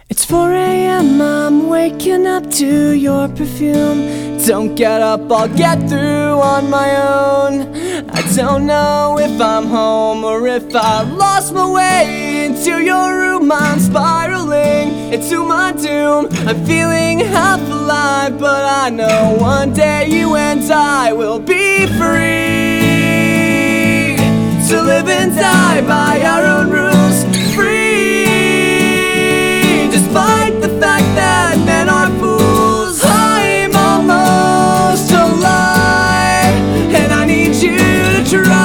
It's 4 a.m., I'm waking up to your perfume. Don't get up, I'll get through on my own. I don't know if I'm home or if I lost my way into your room. I'm spiraling into my doom. I'm feeling half alive, but I know one day you and I will be free to live and die by our own rules. Free, despite the fact that men are fools. I'm almost alive, and I need you to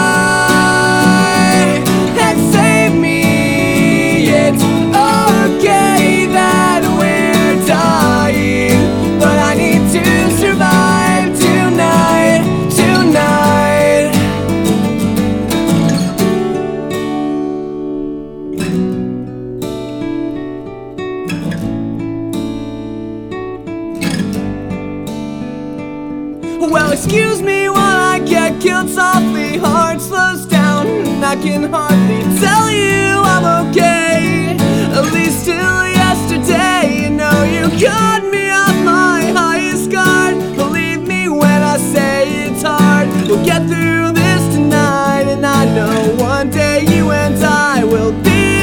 try and save me. It's okay that we're dying, but I need to survive tonight, tonight. Well, excuse me while I get killed softly. Heart slows down and I can hardly tell you I'm okay. At least till yesterday, you know you got me off my highest guard. Believe me when I say it's hard. We'll get through this tonight, and I know one day you and I will be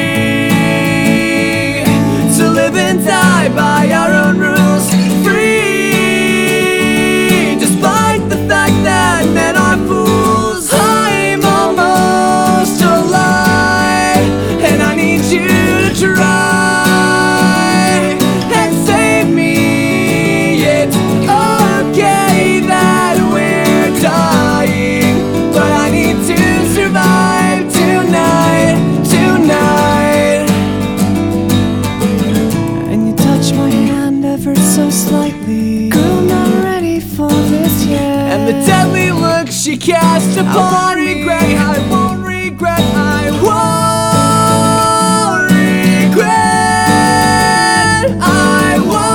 free to live and die by our own rules. Free, that men are fools. I'm almost alive, and I need you to try and save me. It's okay that we're dying, but I need to survive tonight, tonight. And you touch my hand ever so slightly. Girl, not ready for this yet. And the deadly look she cast upon me. I won't regret, I won't regret, I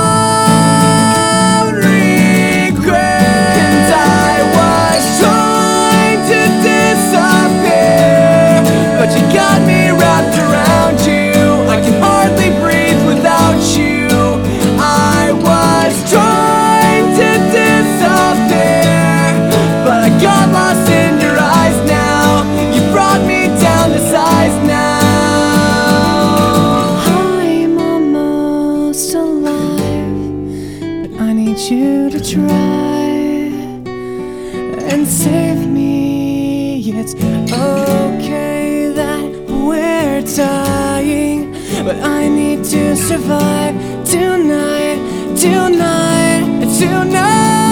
won't regret. And I was trying to disappear, but you got me wrapped around you. I can hardly breathe without you. I was trying to disappear, but I got lost in your eyes now. You brought me down to size now. I'm almost alive, but I need you to try and save me. It's okay that we're dying, but I need to survive tonight, tonight, tonight.